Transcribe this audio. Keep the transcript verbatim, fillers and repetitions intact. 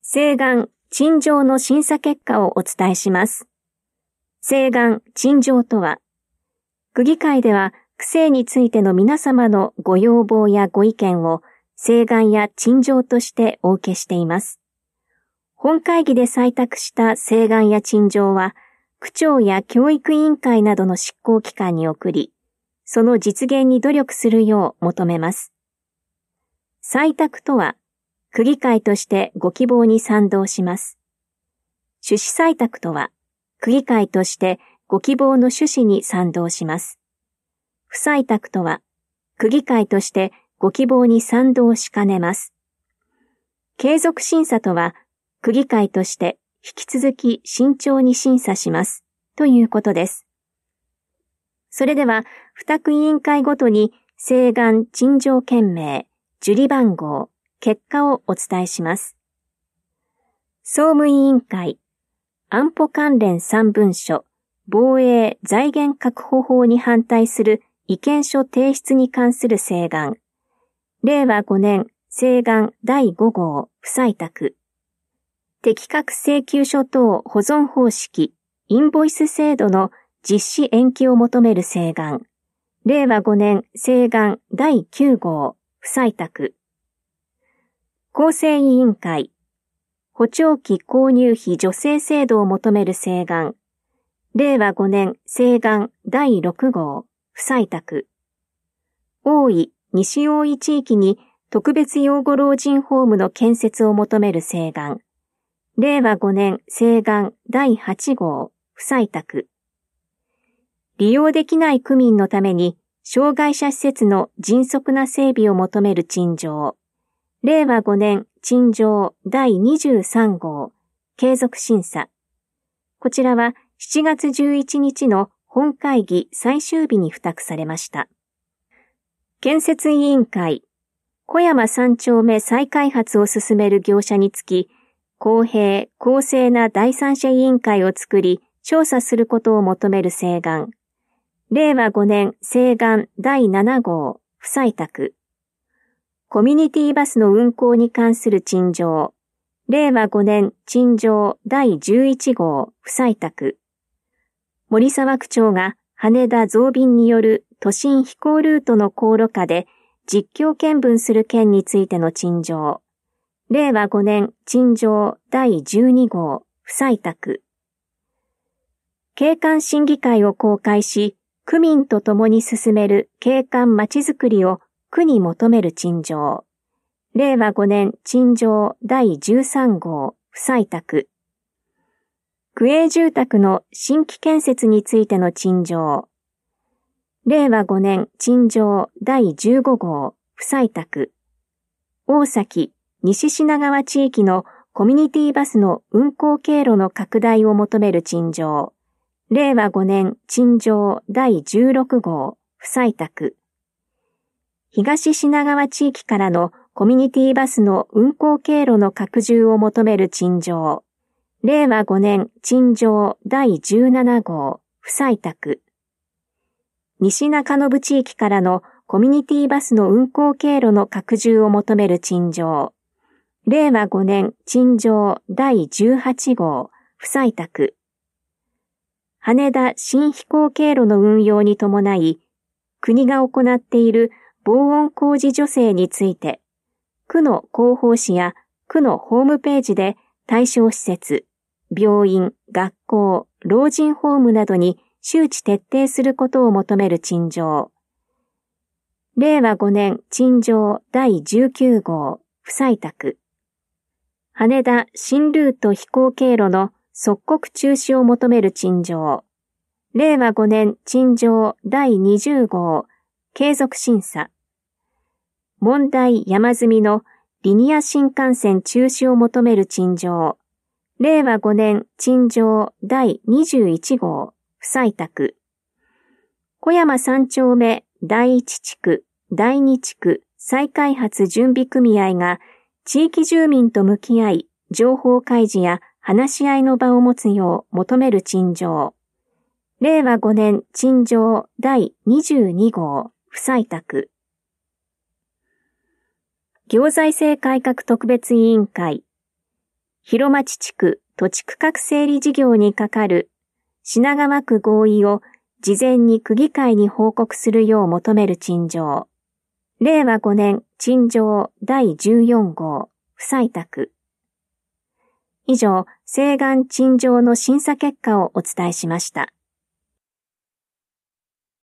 請願・陳情の審査結果をお伝えします。請願・陳情とは、区議会では区政についての皆様のご要望やご意見を請願や陳情としてお受けしています。本会議で採択した請願や陳情は、区長や教育委員会などの執行機関に送り、その実現に努力するよう求めます。採択とは、区議会としてご希望に賛同します。趣旨採択とは、区議会としてご希望の趣旨に賛同します。不採択とは、区議会としてご希望に賛同しかねます。継続審査とは、区議会として引き続き慎重に審査しますということです。それでは、二区委員会ごとに請願・陳情件名、受理番号、結果をお伝えします。総務委員会、安保関連さん文書、防衛財源確保法に反対する意見書提出に関する請願。れいわごねん請願だいご号不採択。適格請求書等保存方式、インボイス制度の実施延期を求める請願。れいわごねん請願だいきゅう号不採択。公正委員会、補聴器購入費助成制度を求める請願。れいわごねん請願だいろく号不採択。大井・西大井地域に特別養護老人ホームの建設を求める請願。れいわごねん請願だいはち号不採択。利用できない区民のために障害者施設の迅速な整備を求める陳情。れいわごねん陳情だいにじゅうさん号継続審査。こちらはしちがつじゅういちにちの本会議最終日に付託されました。建設委員会、小山三丁目再開発を進める業者につき、公平・公正な第三者委員会を作り、調査することを求める請願。れいわごねん請願だいなな号不採択。コミュニティバスの運行に関する陳情。れいわごねん陳情だいじゅういち号不採択。森沢区長が羽田増便による都心飛行ルートの航路下で実況見分する件についての陳情。れいわごねん陳情だいじゅうに号不採択。景観審議会を公開し、区民と共に進める景観まちづくりを区に求める陳情。れいわごねん陳情だいじゅうさん号不採択。区営住宅の新規建設についての陳情。れいわごねん陳情だいじゅうご号不採択。大崎・西品川地域のコミュニティバスの運行経路の拡大を求める陳情。れいわごねん陳情だいじゅうろく号不採択。東品川地域からのコミュニティバスの運行経路の拡充を求める陳情。れいわごねん陳情だいじゅうなな号不採択。西中延地域からのコミュニティバスの運行経路の拡充を求める陳情。れいわごねん陳情だいじゅうはち号不採択。羽田新飛行経路の運用に伴い、国が行っている防音工事助成について、区の広報誌や区のホームページで対象施設、病院、学校、老人ホームなどに周知徹底することを求める陳情。れいわごねん陳情だいじゅうきゅう号不採択。羽田新ルート飛行経路の即刻中止を求める陳情。れいわごねん陳情だいにじゅう号継続審査。問題山積みのリニア新幹線中止を求める陳情。れいわごねん陳情だいにじゅういち号不採択。小山三丁目だいいち地区、だいに地区再開発準備組合が地域住民と向き合い、情報開示や話し合いの場を持つよう求める陳情。れいわごねん陳情だいにじゅうに号不採択。行財政改革特別委員会、 広町地区土地区画整理事業にかかる品川区合意を事前に区議会に報告するよう求める陳情。れいわごねん陳情だいじゅうよんごう不採択。以上、請願陳情の審査結果をお伝えしました。